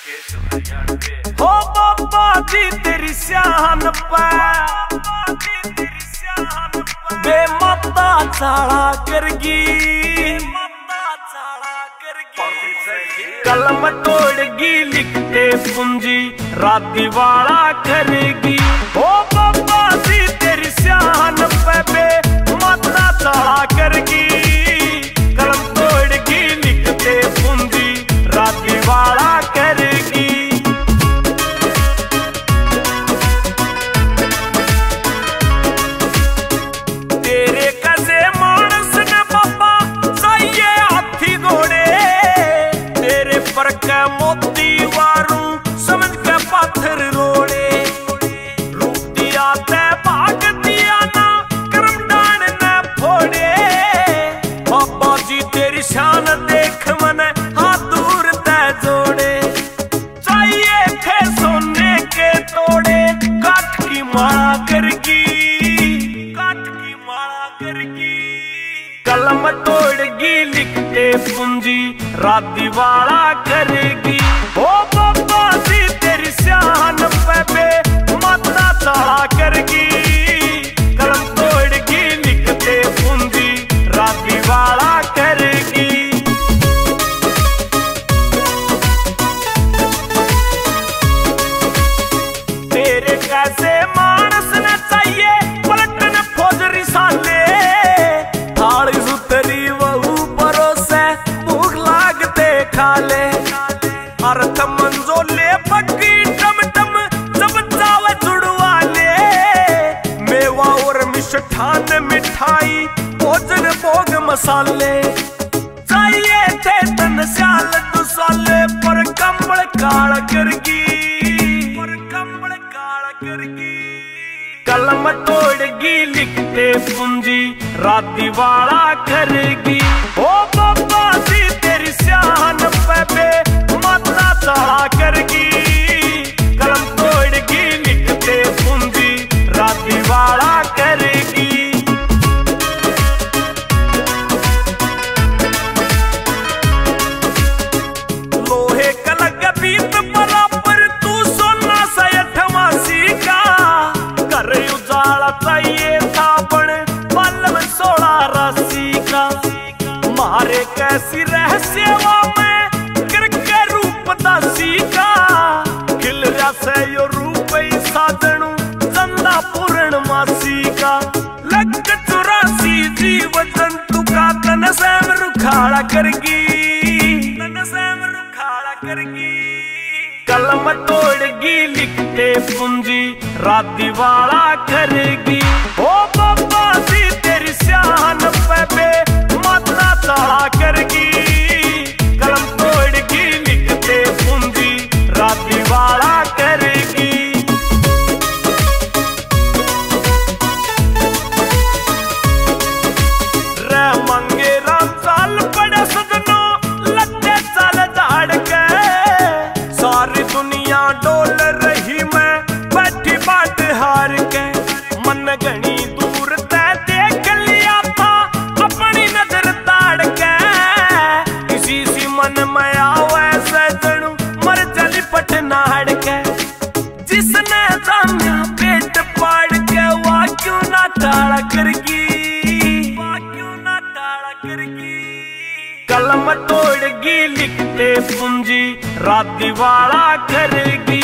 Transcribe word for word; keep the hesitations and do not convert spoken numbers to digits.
हो बाबा जी तेरी स्याहन पे बे माता चाड़ा करगी, कलम तोड़गी लिखते पूंजी राती वाला करेगी। हो बाबा जी तेरी स्याहन पे बे माता चाड़ा करगी, कलम तोड़गी लिखते पूंजी राती वाला करेगी। तेरे कसे मानस ने बाबा सही हाथी घोड़े, तेरे पर के मोती वारू समझ के पाथर रोड़े। रूप दिया ते भाग दिया ना करम डान ने फोड़े। बाबा जी तेरी शान देख मने हाथ दूर ते जोड़े। चाहिए थे सोने के तोड़े काट की माला करगी, काट की माला करगी। कलम तोड़गी लिखते पूंजी राती वाला करेगी। ओ बाबा जी तेरी स्याहन पे बे माता चाड़ा करगी, कलम तोड़गी लिखते पूंजी राती वाला करेगी। तेरे कैसे मानस न चाहिए पलटन फौजरी साले, थाली सुतरी वहू परोसे भूख लागते खाले। अर्थ मंजोले पक्की टम टम जब चावे जुड़वाले, मेवा और मिष्ठान मिठाई भोजन भोग मसाले। चाहिए थे तन स्याल दुसाले पर कंबल काल करगी, पर कंबल काल करगी। कलम तोड़गी लिखते पूंजी राती वाला करेगी। ओ बाबा जी तेरी स्याहन पे बे माता चाड़ा करगी, कलम तोड़गी लिखते पूंजी राती वाला करेगी। लोहे कलग बीत बराबर तू सोना सयठ मासी का, कर उजाला चाहिए था बन पल्लव सोलह राशि का। मारे कैसी रहस्यवा में करके रूप दासी का, खिल रहा से यो रूप साजणु चंदा पूर्ण मासी का। लग चौरासी जीव जंतु का तन सैम रुखाड़ा करगी, तन सैम रुखाड़ा करगी। कलम तोड़गी लिखते पूंजी राती वाला करेगी। ओ बाबा जी तेरी स्याहन पे बे माता चाड़ा करगी, कलम तोड़गी लिखते पूंजी राती वाला करेगी। रे मंगे राम चाल पड़े सजनो लट्टे चाल झाड़ के, सारी दुनिया डोल रही मैं बैठी बाट हार के। मन घनी दूर ते देख लिया था अपनी नजर ताड़ के, इसी सी मन में आवे सजनू मर चली पटनाड़ के। जिसने जाना पेट पाड़ के वह क्यों ना टाड़ा करगी, वह क्यों ना टाड़ा करगी। कलम तोड़गी लिखते पूंजी राती वाला करेगी।